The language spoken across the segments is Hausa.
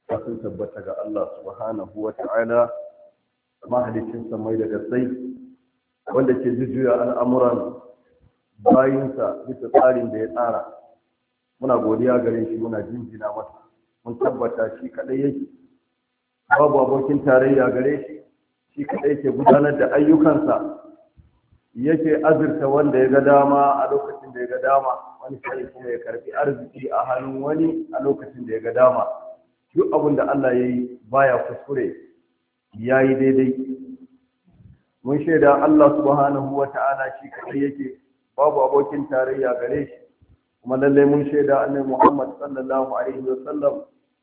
sun tabbata ga Allah subhanahu wa ta'ala mahalicin samai da gasai wanda ke jujjuya al'amuran bayinsa bisa tsarin da ya tsara. Muna godiya gare shi, muna jinjina masa, mun tabbata shi kadai yake, babu abokin tarayya gare shi, shi kadai yake gudanar da ayyukansa, yake azurta wanda ya ga dama a lokacin da ya ga dama, wani sai kuma ya karbi arziki a hannun wani a lokacin da ya ga dama. Duk abin da Allah ya yi baya kuskure, ya yi daidai. Mun shaida Allah subhanahu wa ta'ala shi kadai yake, babu abokin tarayya gare shi, kuma lallai mun shaida annabi Muhammad sallallahu alaihi wa sallam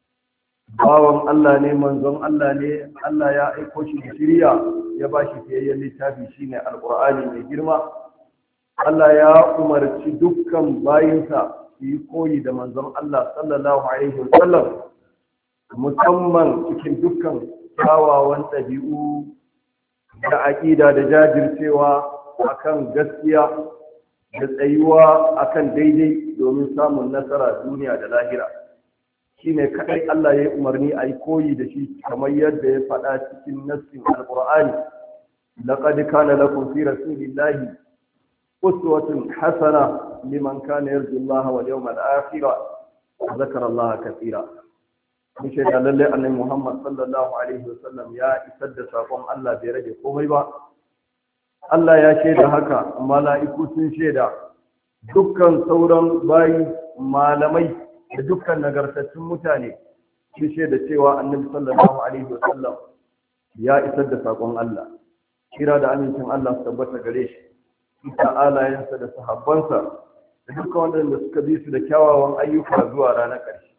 bawan Allah ne, manzon Allah ne. Allah ya aiko shi da shiriya, ya ba shi fiyayyen littafi shine alqur'ani mai girma. Allah ya umarci dukkan bayinsa su yi koyi da manzon Allah sallallahu alaihi wa sallam, musamman cikin dukkan kyawawan ɗabi'u da aƙida da jajircewa akan gaskiya da tsayuwa akan daidai domin samun nasara duniya da lahira. Shi ne kaɗai Allah ya yi umarni a yi koyi da shi, kamar yadda ya faɗa cikin nassin alƙur'ani: laqad kana lakum fi rasulillahi uswatun hasana liman kana yarju Allah wal yawmal akhir wa dhakara Allah katira. Mun shaida lalle annabi Muhammad sallallahu alaihi wasallam ya isar da sakon Allah, bai rage komai ba. Allah ya shaida haka, mala'iku sun shaida, dukkan sauran bayi, malamai da dukkan nagartattun mutane sun shaida cewa annabi sallallahu alaihi wasallam ya isar da sakon Allah. Kira da amincin Allah su tabbata gare shi, da alayensa da sahabbansa da dukkan wanda suka bi su da kyawawan ayyuka zuwa ranar ƙarshe.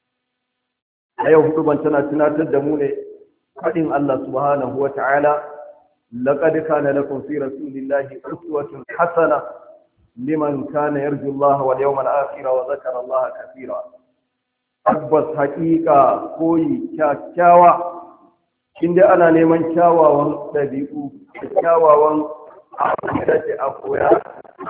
A yau huduban tana tunatar da mu ne faɗin Allah subhanahu wa ta'ala: laqad kana lakum fi rasulillahi uswatun hasana liman kana yarju Allah wal yawmal akhir wa dhakara Allah kathira. Tabbas haƙiƙa koyi kyakkyawa, inda ana neman kyawawan ɗabi'u da kyawawan abubuwa da ke a koya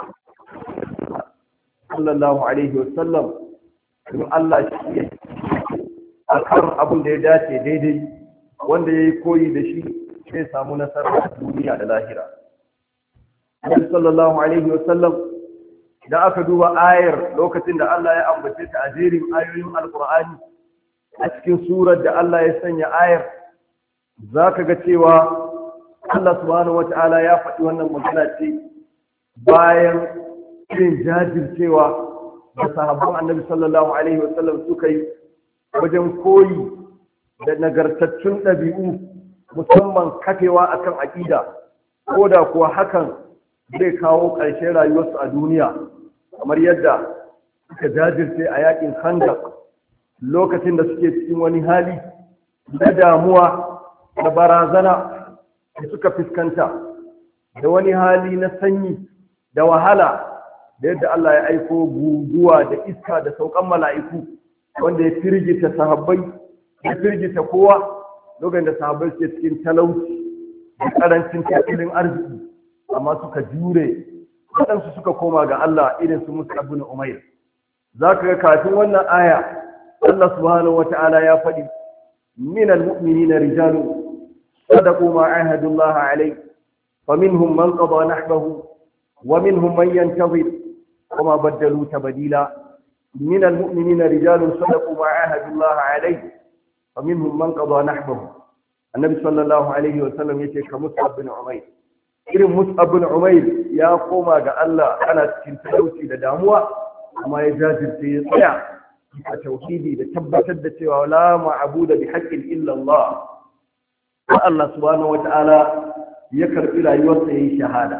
sallallahu alaihi wa sallam, don Allah shi ya akan abin da ya dace daidai, wanda ya yi koyi da shi zai samu nasara a duniya da lahira. Annabi sallallahu alaihi wa sallam, idan aka duba ayar lokacin da Allah ya ambace ta a jerin ayoyin alqur'ani a cikin surar da Allah ya sanya ayar, zaka ga cewa Allah subhanahu wata'ala ya faɗi wannan magana ce bayan irin jajircewa da sahabban Annabi sallallahu alaihi wa sallam suka yi wajen koyi da nagartattun ɗabi'u, musamman kafewa akan aƙida, ko da kuwa hakan zai kawo ƙarshen rayuwarsu a duniya, kamar yadda suka jajirce a yakin Khandaq lokacin da suke cikin wani hali na damuwa da barazana da suka fuskanta, da wani hali na sanyi da wahala, da yadda Allah ya aiko guguwa da iska da saukan mala'iku wanda ya firgita sahabbai, ya firgita kowa lokacin da sahabbai suke cikin talauci da karancin tattalin arziki, amma suka jure, waɗansu suka koma ga Allah irin su Mus'ab bin Umair. Za ka ga kafin wannan aya Allah subhanahu wata'ala ya faɗi: minal mu'minina rijalun sadaqu ma ahadu Allah alayhi faminhum man qada nahbahu wa minhum man yantazir wa ma baddalu tabdila. من المؤمنين رجال صدقوا ما عاهدوا الله عليه فمنهم من قضى نحبه. النبي صلى الله عليه وسلم يقول كمصعب بن عمير. irin Mus'ab bin Umair ya koma ga Allah ana cikin talauci da damuwa, amma ya jajirce ya tsaya a tauhidi da tabbatar da cewa la ma'budu bi haqqin illa Allah. Allah subhanahu wata'ala ya karbi rayuwarsa yayin shahada.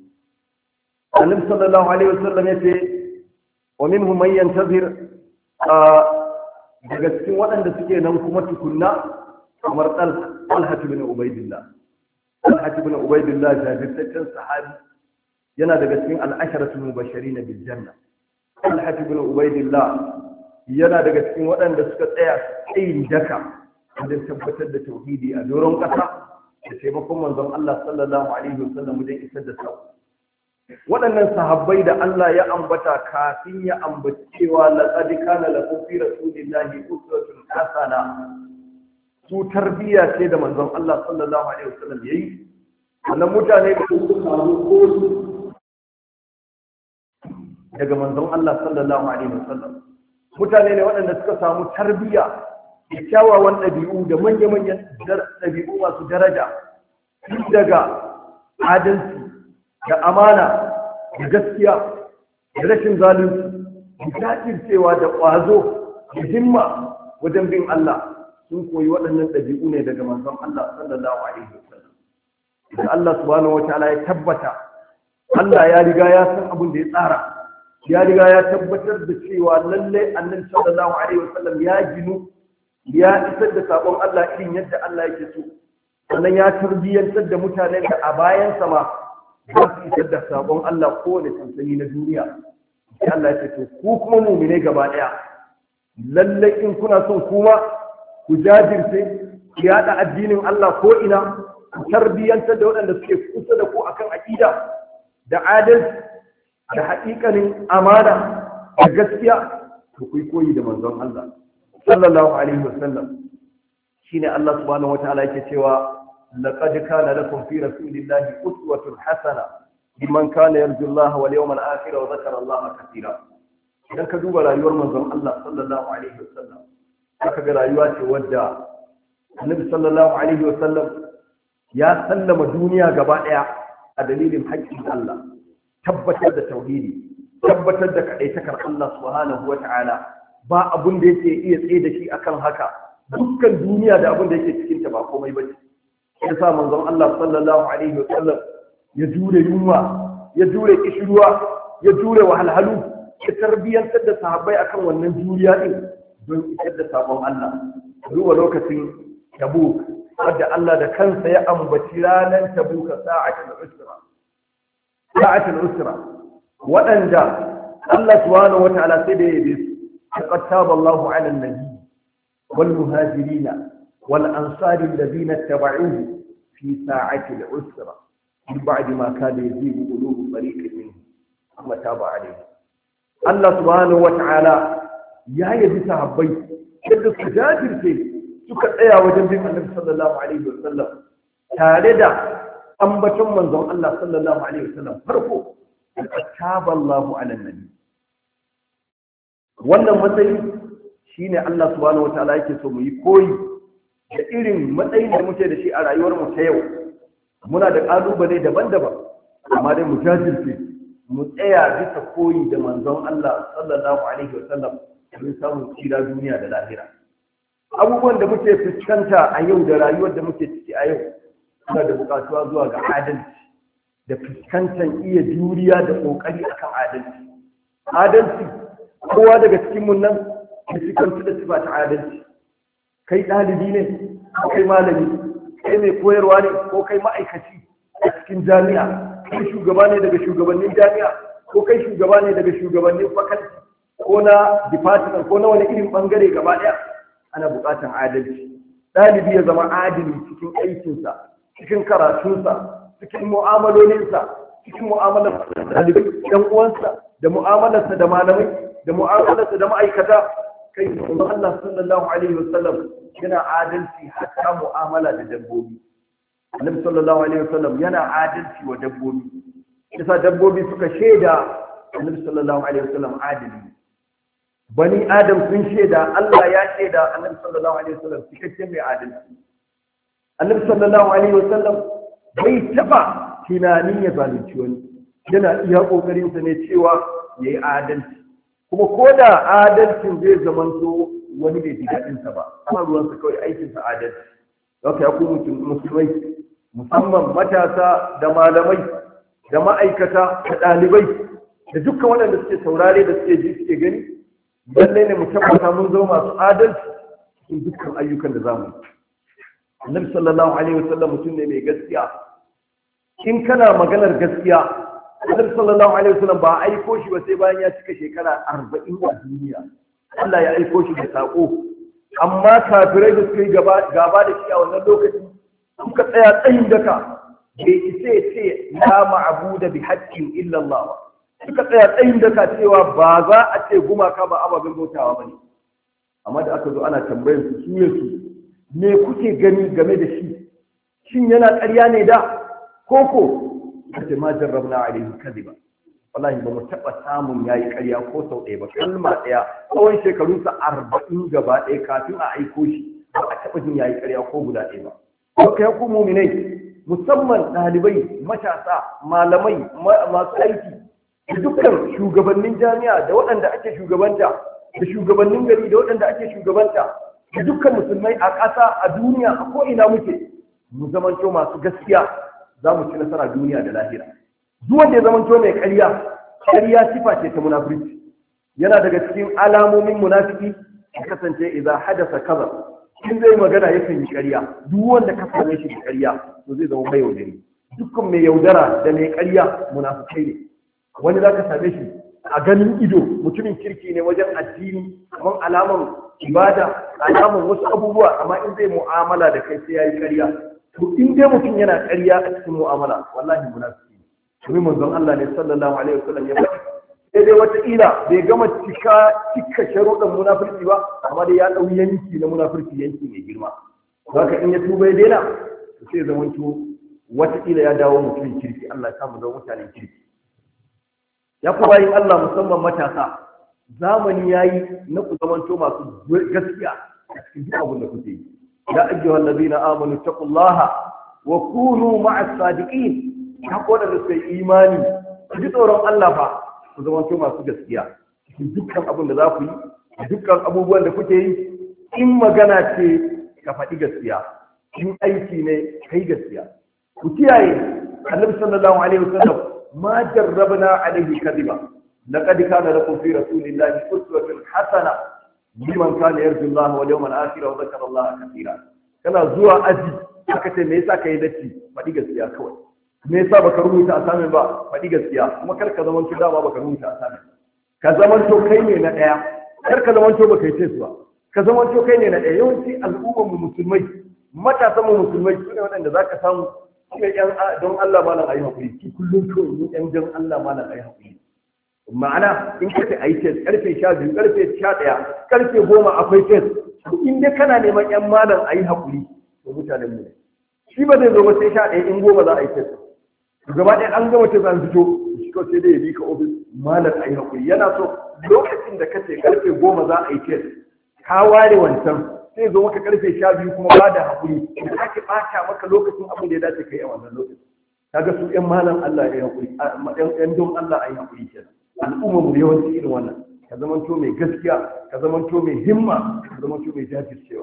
Annabi sallallahu alaihi wasallam yace wa minhum man yantazir, daga cikin waɗanda suke nan kuma tukunna kamar Talha ibn Ubaydillah. Talha ibn Ubaydillah jajirtaccen sahabi, yana daga cikin al-asharatul mubashirin bil janna. Talha ibn Ubaydillah yana daga cikin waɗanda suka tsaya tsayin daka wajen tabbatar da tauhidi a doron ƙasa da taimakon manzon Allah sallallahu alaihi wasallam wajen isar da sako. Waɗannan sahabbai da Allah ya ambata kafin ya ambaci cewa laqad kana lakum fi rasulillahi uswatun hasana, su tarbiyya ce da manzon Allah sallallahu alaihi wasallam yayi. Wannan mutane da suka samu koyi daga manzon Allah sallallahu alaihi wasallam, mutane ne waɗanda suka samu tarbiyya da kyawawan ɗabi'u da manya-manyan ɗabi'u masu daraja, daga adalci da amana da gaskiya da rashin zalunci da jajircewa da ƙwazo da himma wajen bin Allah. Sun koyi waɗannan ɗabi'u ne daga manzon Allah sallallahu alaihi wasallam. Da Allah subhanahu wataala ya tabbata, Allah ya riga ya san abin da ya tsara, ya riga ya tabbatar da cewa lallai annabi sallallahu alaihi wasallam ya ginu, ya isar da sabon Allah irin yadda Allah yake so, sannan ya tarbiyyantar da mutanen da a bayan sama za su isar da sabon Allah kowane sansani na duniya. Sai Allah ya ce to ku kuma mu'mine gaba ɗaya, lallai in kuna son kuma ku jajirce ku yaɗa addinin Allah ko ina, ku tarbiyyantar da waɗanda suke kusa da ku akan aƙida da adalci da haƙiƙanin amana da gaskiya, ku koyi da manzon Allah sallallahu alaihi wasallam. Shine Allah subhanahu wataala yake cewa laqad kana lakum fi rasulillahi uswatun hasana liman kana yarju Allah wal yawmal akhir wa dhakara Allah katira. Idan ka duba rayuwar manzon Allah sallallahu alaihi wasallam, aka ga rayuwa ce wadda Annabi sallallahu alaihi wasallam ya sallama duniya gaba daya a dalilin haƙƙin Allah, tabbatar da tauhidi, tabbatar da kaɗaitakar Allah subhanahu wata'ala. Ba abun da yake iya tsaye da shi akan haka, dukkan duniya da abun da yake cikin ta ba komai bace. Yasa manzon Allah sallallahu alaihi wasallam ya jure yunwa, ya jure kishirwa, ya jure wahalhalu, ya tarbiyantar da sahabbai akan wannan juriya din don isar da sabon Allah. Zuwa lokacin Tabuk, wadda Allah da kansa ya ambaci ranar Tabuk sa'atul usra, waɗanda Allah subhanahu wata'ala sai da yabe su. laqad taba Allahu 'ala an-nabi wal muhajirin wal ansari alladhina ittaba'uhu fi sa'ati al-usra min ba'di ma kada yazigu qulubu fariqin minhum thumma taba 'alayhim. Allah subhanahu wata'ala ya yabi sahabbai yadda su jajirce suka tsaya wajen bin Annabi sallallahu alaihi wasallam tare da ambaton manzon Allah sallallahu alaihi wasallam. Farko taba Allahu ala nabi, wannan matsayi shine Allah subhanahu wataala yake so mu yi koyi da irin matsayin da muke da shi a rayuwar mu ta yau. Muna da kalubale daban-daban, amma dai mu jajirce mu tsaya bisa koyi da manzon Allah sallallahu alaihi wasallam don samun tsira duniya da lahira. Abubuwan da muke fuskanta a yau da rayuwar da muke ciki a yau suna da bukatuwa zuwa ga adalci da fuskantar iya juriya da kokari akan adalci. Adalci, kowa daga cikin mun nan ya fuskanci da sifa ta adalci. Kai ɗalibi ne, ko kai malami, kai mai koyarwa ne, ko kai ma'aikaci a cikin jami'a, kai shugaba ne daga shugabannin jami'a, ko kai shugaba ne daga shugabannin faculty ko na department ko na wani irin bangare gaba ɗaya. Ana buƙatar adalci. Ɗalibi ya zama adili cikin aikinsa, cikin karatunsa, cikin mu'amalolinsa, cikin mu'amalar ɗalibai ɗan uwansa, da mu'amalarsa da malamai, da mu'amalarsa da ma'aikata. Kai Allah sallallahu alaihi wasallam yana adalci hatta mu'amala da dabbobi. Annabi sallallahu alaihi wasallam yana adalci wa dabbobi. Yasa dabbobi suka shaida Annabi sallallahu alaihi wasallam adili. Bani Adam sun shaida, Allah ya shaida Annabi sallallahu alaihi wasallam cikakken mai adalci. Annabi sallallahu alaihi wasallam bai taba tunanin ya zalunci wani, yana iya kokarin sa ne cewa yayi adalci. Kuma ko da adalcin zai zamanto wani bai ji daɗin sa ba, amma ruwan sa kawai aikin sa adalci. Haka ya ku musulmai, musamman matasa da malamai da ma'aikata da ɗalibai da dukkan waɗanda suke saurare da suke ji suke gani, lallai ne mu tabbata mun zama masu adalci cikin dukkan ayyukan da zamu yi. Annabi sallallahu alaihi wasallam mutum ne mai gaskiya. In kana maganar gaskiya, Annabi sallallahu alaihi wasallam ba aiko shi ba sai bayan ya cika shekara 40 a duniya. Allah ya aiko shi da sako. Amma kafirai da suka yi gaba da shi a wannan lokacin suka tsaya tsayin daka, bai isa ce la ma'budu bi haqqin illa Allah. Suka tsaya tsayin daka cewa ba za a ce gumaka ba ababen bautawa bane. Amma da aka zo ana tambayar su me kuke gani game da shi, shin yana ƙarya ne da koko kace ma jarrabna alaihi kadhiba, wallahi ba mu taɓa samun yayi ƙarya ko sau ɗaya ba, kalma ɗaya tsawon shekarunsa 40 gaba ɗaya kafin a aiko shi ba a taɓa jin yayi ƙarya ko guda ɗaya ba. Haka ya ku mu'minai, musamman ɗalibai, matasa, malamai, masu aiki, da dukkan shugabannin jami'a da waɗanda ake shugabanta, da shugabannin gari da waɗanda ake shugabanta, da dukkan musulmai a ƙasa, a duniya, a ko'ina muke, mu zamanto masu gaskiya, za mu ci nasara duniya da lahira. Duk wanda ya zamanto mai ƙarya sifa ce ta munafurci. Yana daga cikin alamomin munafiki ya kasance idan hadasa kaza, in zai magana yakan yi ƙarya. Duk wanda ka same shi da ƙarya to zai zama mai yaudari. Dukkan mai yaudara da mai ƙarya munafikai ne. Wani za ka same shi a ganin ido mutumin kirki ne wajen addini, kamar alaman ibada, alaman wasu abubuwa, amma in zai mu'amala da kai sai ya yi ƙarya. To in dai mutum yana ƙarya a cikin mu'amala, wallahi munafiki ne. Domin manzon Allah ne sallallahu alaihi wasallam ya faɗi. Sai dai wataƙila bai gama cika sharuɗan munafurci ba, amma dai ya ɗau yanki na munafurci, yanki mai girma. Haka in ya tuba ya daina, sai zamanto wataƙila ya dawo mutumin kirki. Allah ya samu zama mutanen kirki. Ya ku bayin Allah, musamman matasa, zamani yayi na ku zamanto masu gaskiya a cikin duk abin da kuke yi. Ya ayyuhal ladina amanu taqullaha wa kunu ma'as sadiqin. Ya ku da suka yi imani, ku ji tsoron Allah fa, ku zamanto masu gaskiya cikin dukkan abin da za ku yi, dukkan abubuwan da kuke yi. In magana ce ka faɗi gaskiya, in aiki ne kai gaskiya. Ku kiyaye, Annabi sallallahu alaihi wasallam ما جربنا عليه كذبا لقد كان لكم في رسول الله أسوة حسنة لمن كان يرجو الله واليوم الآخر وذكر الله كثيرا. kana zuwa aji aka ce me yasa kai datti, faɗi gaskiya kawai. Me yasa baka rubuta assignment ba, faɗi gaskiya. Kuma kar ka zaman to dama baka rubuta assignment, ka zaman to kai ne na ɗaya, kar ka zaman to baka yi test ba, ka zaman to kai ne na ɗaya. Yawanci al'ummar mu musulmai, matasan mu musulmai su ne waɗanda zaka samu kuma yan don Allah malam ayi hakuri, ki kullum kawai ni yan don Allah malam ayi hakuri. Ma'ana in kace ayi test karfe 12, karfe 11, karfe 10 akwai test, in dai kana neman yan malam ayi hakuri to mutanen mu ne. Shi ba zai zo ba sai 11 in 10 za a yi test. Gaba ɗaya an gama test an fito, shi kawai sai dai ya bi ka office malam ayi hakuri. Yana so lokacin da kace karfe 10 za a yi test, ka ware wancan sai zo maka karfe 12 kuma ba da haƙuri, da ake ɓata maka lokacin abin da ya dace kai a wannan lokacin. Kaga su ƴan malam Allah ya yi haƙuri, ƴan don Allah a yi haƙuri kenan. Al'ummar mu yawanci irin wannan, ka zamanto mai gaskiya, ka zamanto mai himma, ka zamanto mai jajircewa.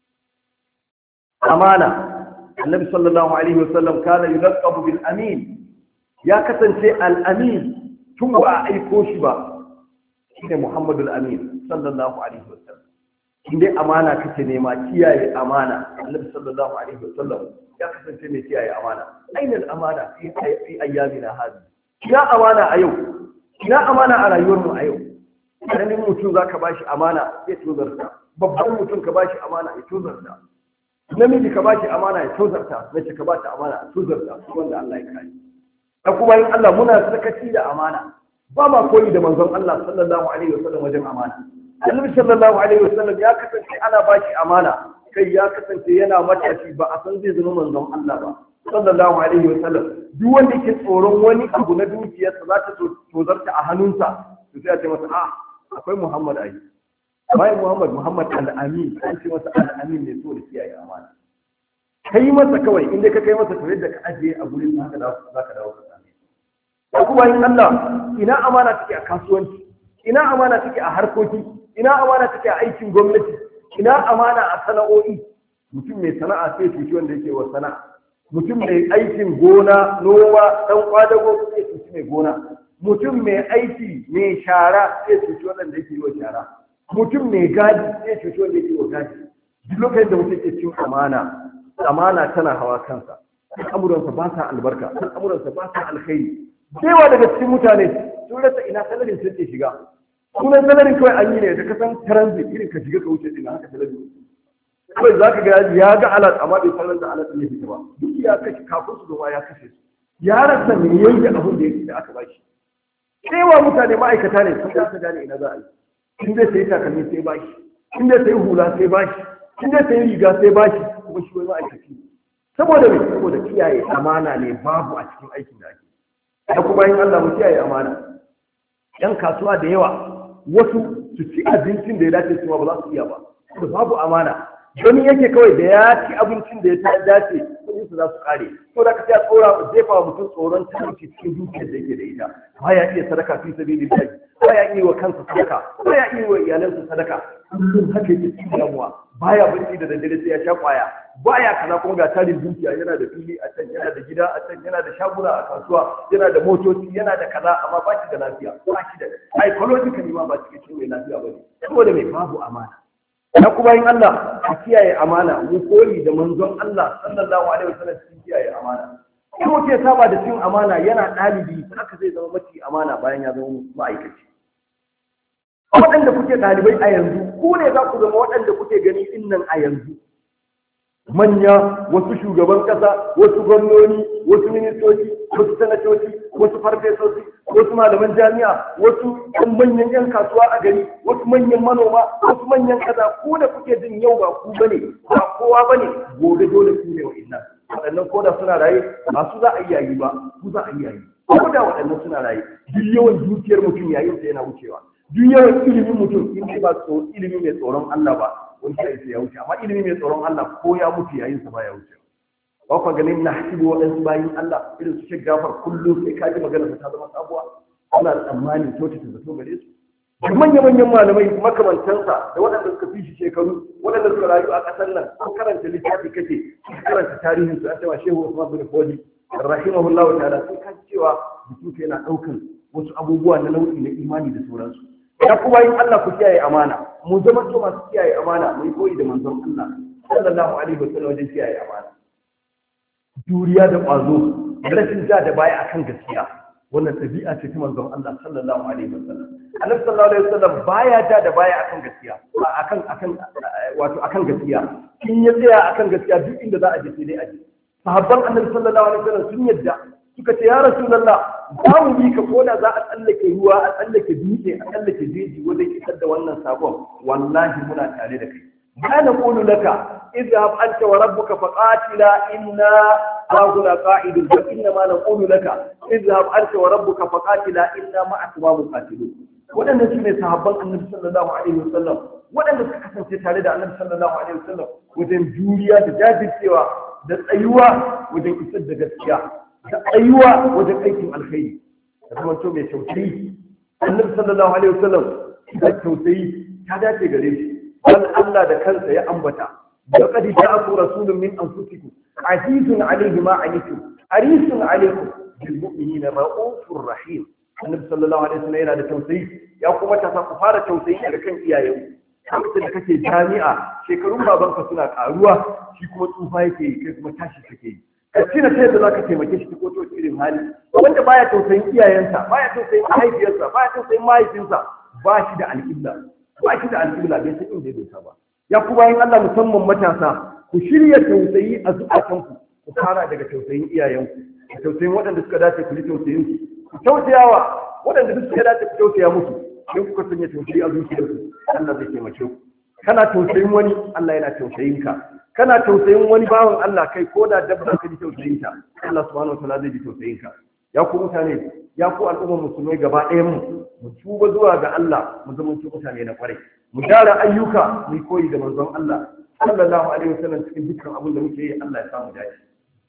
Amana, Annabi sallallahu alaihi wasallam kana yulaqabu bil amin, ya kasance al-amin tun ba a aiko shi ba, shine Muhammadul Amin sallallahu alaihi wasallam. In dai amana kake nema, kiyaye amana, Annabi sallallahu alaihi wasallam ya kasance mai kiyaye amana. Ainal amana fi ayyamina hadi, ina amana a yau, ina amana a rayuwar mu a yau. Karamin mutum zaka bashi amana ya tozarta, babban mutum ka bashi amana ya tozarta, namiji ka bashi amana ya tozarta, mace ka bashi amana ya tozarta, wanda Allah ya kare. Da kuma yin Allah muna sakaci da amana, ba ma koyi da manzon Allah sallallahu alaihi wasallam wajen amana. Annabi sallallahu alaihi wasallam ya kasance ana bashi amana, kai ya kasance yana matashi ba a san zai zama manzon Allah ba sallallahu alaihi wasallam. Duk wanda yake tsoron wani abu na dukiyarsa za ta tozarta a hannunsa, to sai a ce masa akwai Muhammad ai, bayan Muhammad al-Amin, an ce masa al-Amin ne so da kiyaye amana. Kai masa kawai inda ka kai masa to yadda ka ajiye a gurin haka za ka dawo ka same shi. Kuma in Allah, ina amana take a kasuwanci, ina amana take a harkoki, ina amana take a aikin gwamnati, ina amana a sana'o'i. Mutum mai sana'a sai cuci wanda yake wa sana'a, mutum mai aikin gona, noma, dan kwadago sai cuci mai gona, mutum mai aiki mai shara sai cuci wanda yake yi wa shara, mutum mai gadi sai cuci wanda yake wa gadi. Duk lokacin da mutum ke cin amana tana hawa kansa, al'amuransa ba sa albarka, al'amuransa ba sa alkhairi. Cewa daga cikin mutane sun rasa ina salarin sun ke shiga. Sunan salarin kawai an yi ne da kasan transit, irin ka shiga ka wuce ina haka salarin. Kawai za ka ga ya ga alat amma bai sanar da alat ne fita ba. Duk ya kashe kafin su zama ya kashe su. Ya rasa me yayi da abin da aka bashi. Cewa mutane ma'aikata ne sun kasa gane ina za a yi. In zai sayi takalmi sai bashi, in zai sayi hula sai bashi, in zai sayi riga sai bashi kuma shi wani ma'aikaci saboda me saboda kiyaye amana ne babu a cikin aikin da ake da kuma yin Allah mu kiyaye amana yan kasuwa da yawa wasu su ci abincin da ya dace su ba za su iya ba babu amana wani yake kawai da ya ci abincin da ya dace kudin su za su kare to da ka sai tsora jefa wa mutum tsoron talauci cikin dukiyar da yake da ita baya iya sadaka fi sabilillah baya iya wa kansa sadaka baya iya wa iyalansa sadaka kullum haka yake cikin damuwa baya bacci da daddare sai ya sha kwaya baya kaza kuma ga tarin dukiya yana da fili a can yana da gida a can yana da shaguna a kasuwa yana da motoci yana da kaza amma ba shi da lafiya ba shi da psychologically ma ba cikin mai lafiya ba ne saboda mai babu amana na kuma yin Allah a kiyaye amana mu koyi da manzon Allah sallallahu alaihi wasallam cikin kiyaye amana in mutum ya saba da cin amana yana ɗalibi haka zai zama mace amana bayan ya zama ma'aikaci waɗanda kuke ɗalibai a yanzu ku ne za ku zama waɗanda kuke gani innan a yanzu manya wasu shugaban ƙasa wasu gwamnoni wasu ministoci wasu sanatoci wasu farfesoci wasu malaman jami'a wasu ɗan manyan 'yan kasuwa a gari wasu manyan manoma wasu manyan kaza ku da kuke jin yau ba ku bane ba kowa bane gobe dole ku ne wa'innan waɗannan ko da suna raye ba su za a yi yayi ba ku za a yi yayi ko da waɗannan suna raye duk yawan dukiyar mutum yayin sa yana wucewa duk yawan ilimin mutum in ba ilimi mai tsoron Allah ba wani sai ya wuce amma ilimi mai tsoron Allah ko ya mutu yayin sa ba ya wuce ba ku ganin na hasibu waɗansu bayin Allah irin su Sheikh Jafar kullum sai ka ji magana ta zama sabuwa ana tsammanin kyautata zato gare su da manya-manyan malamai makamantansa da waɗanda suka fi shi shekaru waɗanda suka rayu a ƙasar nan ko karanta littafi kake karanta tarihin su an cewa Shehu Usman bin Fodi rahimahullahu ta'ala sai ka cewa mutum yana ɗaukan wasu abubuwa na nau'i na imani da sauransu ya kuma yin Allah ku kiyaye amana mu zama to masu kiyaye amana mu yi koyi da manzon Allah sallallahu alaihi wasallam wajen kiyaye amana juriya da ƙwazo rashin ja da baya akan gaskiya wannan ɗabi'a ce ta manzon Allah sallallahu alaihi wasallam annabi sallallahu alaihi wasallam baya ja da baya akan gaskiya akan gaskiya in ya tsaya akan gaskiya duk inda za a je sai dai a je sahabban annabi sallallahu alaihi wasallam sun yadda suka ce ya rasulullah za mu bi ka koda za a tsallake ruwa a tsallake dutse a tsallake jeji wajen isar da wannan sabon wallahi muna tare da kai ma naqulu laka idhhab anta wa rabbuka faqatila inna hahuna qa'idun fa inna ma naqulu laka idhhab anta wa rabbuka faqatila inna ma'akuma muqatilun wadannan sune sahabban annabi sallallahu alaihi wasallam wadanda suka kasance tare da annabi sallallahu alaihi wasallam wajen juriya da jajircewa da tsayuwa wajen isar da gaskiya da tsayuwa wajen aikin alkhairi da kuma to mai tausayi annabi sallallahu alaihi wasallam da tausayi ta dace gare shi dan Allah da kansa ya ambata laqad ja'akum rasulun min anfusikum azizun alayhi ma anitum harisun alaykum bil mu'minina ra'ufur rahim annabi sallallahu alaihi wasallam yana da tausayi ya kuma ta ku fara tausayi daga kan iyayenku lokacin da kake jami'a shekarun babanka suna karuwa shi kuma tsufa yake kai kuma tashi kake yi ka cina ta yadda za ka taimake shi ko to irin hali wanda baya tausayin iyayensa baya tausayin mahaifiyarsa baya tausayin mahaifinsa ba shi da alƙibla ba shi da alƙibla bai san inda ya dosa ba ya ku bayan Allah musamman matasa ku shirya tausayi a zukatanku ku fara daga tausayin iyayenku da tausayin waɗanda suka dace ku yi tausayin su ku tausayawa waɗanda duk suka dace ku tausaya musu in kuka sanya tausayi a zuciyarku Allah zai taimake ku kana tausayin wani Allah yana tausayin ka kana tausayin wani bawan Allah kai ko da dabba ka ji tausayin ta Allah subhanahu wataala zai ji tausayin ka ya ku mutane ya ku al'ummar musulmai gaba ɗayan mu tuba zuwa ga Allah mu zama mutane na kwarai mu gyara ayyuka mu koyi da manzon Allah sallallahu alaihi wasallam cikin dukkan abin da muke yi Allah ya samu dace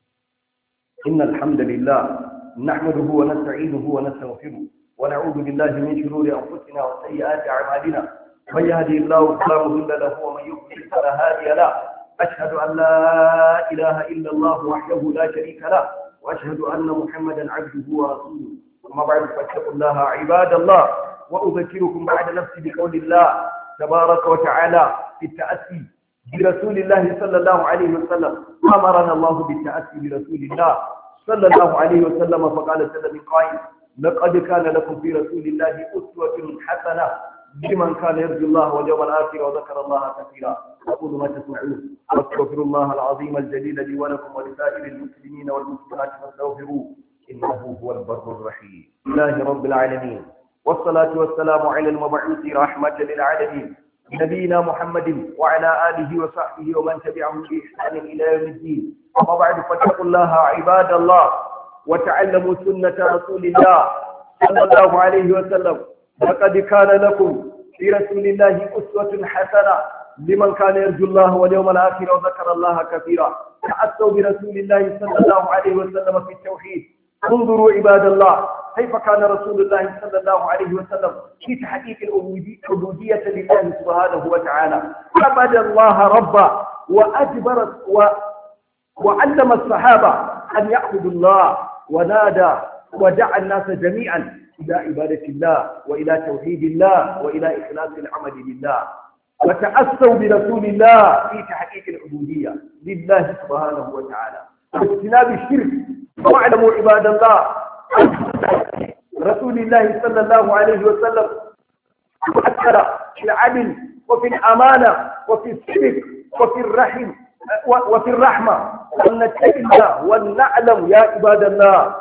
innal hamdalillah nahmaduhu wa nasta'inuhu wa nastaghfiruh wa na'udhu billahi min shururi anfusina wa sayyiati a'malina man yahdihillahu fala mudilla lahu wa man yudlil fala hadiya lahu أشهد أن لا إله إلا الله وحده لا شريك له وأشهد أن محمدا عبده ورسوله أما بعد فاتقوا الله عباد الله وأذكركم بعد نفسي بقول الله تبارك وتعالى في التأسي برسول الله صلى الله عليه وسلم أمرنا الله بالتأسي برسول الله صلى الله عليه وسلم فقال سيدنا من قائل لقد كان لكم في رسول الله أسوة حسنة لمن كان يرجو الله واليوم الآخر وذكر الله كثيرا أقول ما تسمعون واستغفر الله العظيم الجليل لي ولكم ولسائر المسلمين والمسلمات فاستغفروه إنه هو البر الرحيم لله رب العالمين والصلاة والسلام على المبعوث رحمة للعالمين نبينا محمد وعلى آله وصحبه ومن تبعهم بإحسان إلى يوم الدين. أما بعد، فاتقوا الله عباد الله وتعلموا سنة رسول الله صلى الله عليه وسلم. لقد كان لكم في رسول الله أسوة حسنة لمن كان يرجو الله واليوم الآخر وذكر الله كثيرا. تأسوا برسول الله صلى الله عليه وسلم في التوحيد. انظروا عباد الله كيف كان رسول الله صلى الله عليه وسلم في تحقيق العبودية لله سبحانه وتعالى. عبد الله ربا وأجبر وعلم الصحابة أن يعبدوا الله، ونادى ودعا الناس جميعا إلى عبادة الله وإلى توحيد الله وإلى إخلاص العمل لله. وتأسوا برسول الله في تحقيق العبودية لله سبحانه وتعالى واجتناب الشرك. واعلموا عباد الله رسول الله صلى الله عليه وسلم أكثر في العدل وفي الأمانة وفي الصدق وفي الرحمة. ولنتقي الله ولنعلم يا عباد الله،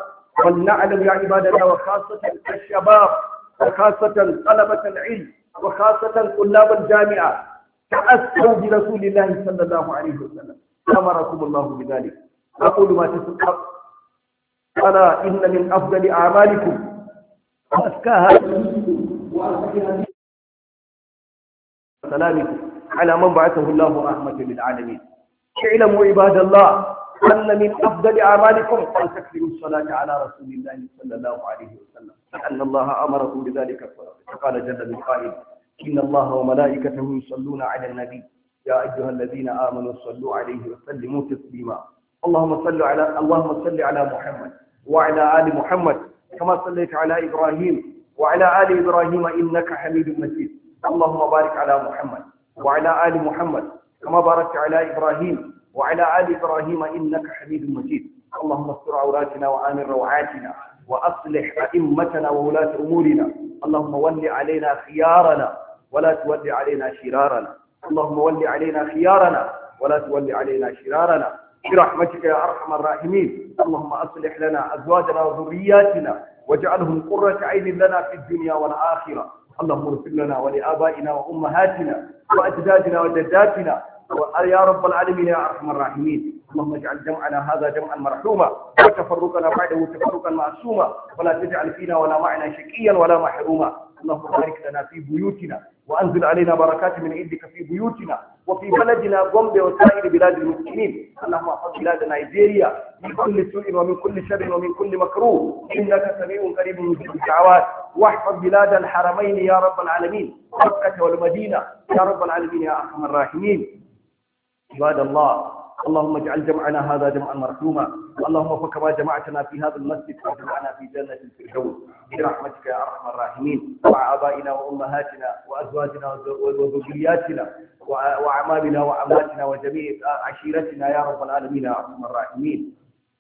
وخاصة الشباب وخاصة طلبة العلم وخاصة طلاب الجامعة، تأسوا برسول الله صلى الله عليه وسلم. أمركم الله بذلك. أقول ما تسمع. ألا إن من أفضل أعمالكم وأزكاها سلامكم على من بعثه الله رحمة للعالمين. اعلموا عباد الله أن من أفضل أعمالكم أن تكثروا الصلاة على رسول الله صلى الله عليه وسلم، لأن الله أمركم بذلك. فقال جل من قائل: إن الله وملائكته يصلون على النبي يا أيها الذين آمنوا صلوا عليه وسلموا تسليما. اللهم صل على محمد وعلى آل محمد كما صليت على إبراهيم وعلى آل إبراهيم إنك حميد مجيد. اللهم بارك على محمد وعلى آل محمد كما باركت على إبراهيم وعلى آل إبراهيم إنك حميد مجيد. اللهم استر عوراتنا وآمن روعاتنا وأصلح أئمتنا وولاة أمورنا. اللهم ول علينا خيارنا ولا تول علينا شرارنا. اللهم ول علينا خيارنا ولا تول علينا شرارنا برحمتك يا أرحم الراحمين. اللهم أصلح لنا أزواجنا وذرياتنا واجعلهم قرة عين لنا في الدنيا والآخرة. اللهم اغفر لنا ولآبائنا وأمهاتنا وأجدادنا وجداتنا يا رب العالمين يا أرحم الراحمين. اللهم اجعل جمعنا هذا جمعا مرحوما وتفرقنا بعده تفرقا معصوما، ولا تجعل فينا ولا معنا شقيا ولا محروما. اللهم بارك لنا في بيوتنا وأنزل علينا بركات من عندك في بيوتنا وفي بلدنا غومبي وسائر بلاد المسلمين. اللهم احفظ بلاد نيجيريا من كل سوء ومن كل شر ومن كل مكروه إنك سميع قريب مجيب الدعوات. واحفظ بلاد الحرمين يا رب العالمين، مكة والمدينة يا رب العالمين يا أرحم الراحمين. عباد الله اللهم اجعل جمعنا هذا جمعا مرحوما. اللهم فكما جمعتنا في هذا المسجد فاجمعنا في جنة الفردوس برحمتك يا ارحم الراحمين، مع ابائنا وامهاتنا وازواجنا وذرياتنا واعمامنا وعماتنا وجميع عشيرتنا يا رب العالمين يا ارحم الراحمين.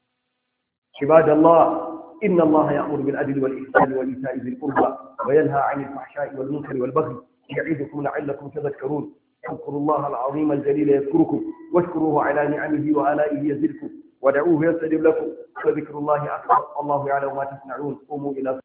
عباد الله ان الله يأمر بالعدل والاحسان وايتاء ذي القربى وينهى عن الفحشاء والمنكر والبغي يعظكم لعلكم تذكرون. اذكروا الله العظيم الجليل يذكركم واشكروه على نعمه وآلائه يزدكم ودعوه يستجب لكم وذكر الله أكبر. الله يعلم ما تصنعون. قوموا إلى